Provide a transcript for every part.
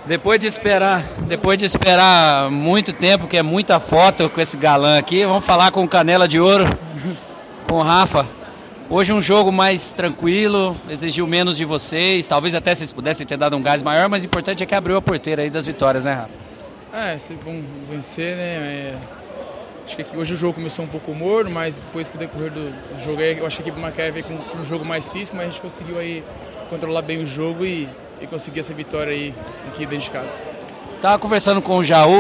Depois de esperar muito tempo, que é muita foto com esse galã aqui, vamos falar com o Canela de Ouro, com o Rafa. Hoje um jogo mais tranquilo, exigiu menos de vocês, talvez até vocês pudessem ter dado um gás maior, mas o importante é que abriu a porteira aí das vitórias, né, Rafa? É bom vencer, né? Acho que hoje o jogo começou um pouco morno, mas depois com o decorrer do jogo aí, eu achei que o Macaé veio com um jogo mais físico, mas a gente conseguiu aí controlar bem o jogo e conseguir essa vitória aí aqui dentro de casa. Tava conversando com o Jaú,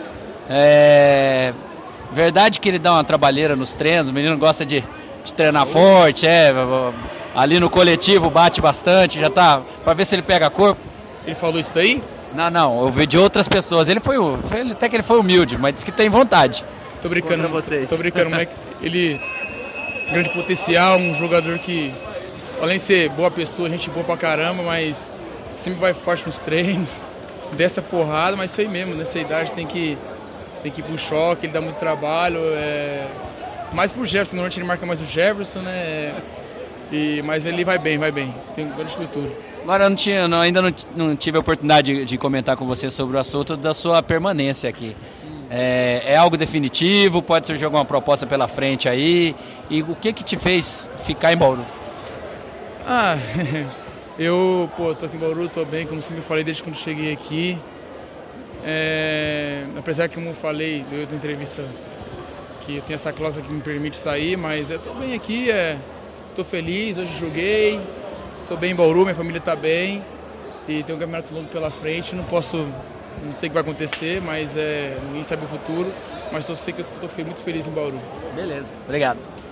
verdade que ele dá uma trabalheira nos treinos, o menino gosta de treinar forte, ali no coletivo bate bastante, já tá, pra ver se ele pega corpo. Ele falou isso daí? Não, eu vi de outras pessoas, até que ele foi humilde, mas disse que tem vontade. Tô brincando contra vocês. Tô brincando, mas ele grande potencial, um jogador que, além de ser boa pessoa, gente boa pra caramba, mas sempre vai forte nos treinos, dessa porrada, mas isso aí mesmo, nessa idade tem que ir pro choque, ele dá muito trabalho, mais pro Jefferson, normalmente ele marca mais o Jefferson, né? Mas ele vai bem, tem um grande futuro. Agora ainda não tive a oportunidade de comentar com você sobre o assunto da sua permanência aqui. É algo definitivo? Pode surgir alguma proposta pela frente aí? E o que te fez ficar em Bauru? Eu tô aqui em Bauru, tô bem, como sempre falei desde quando cheguei aqui. Apesar que, como eu falei, eu tenho entrevista que eu tenho essa cláusula que me permite sair, mas eu tô bem aqui, tô feliz, hoje joguei, tô bem em Bauru, minha família tá bem e tem um campeonato longo pela frente, não sei o que vai acontecer, mas ninguém sabe o futuro, mas eu sei que eu estou muito feliz em Bauru. Beleza, obrigado.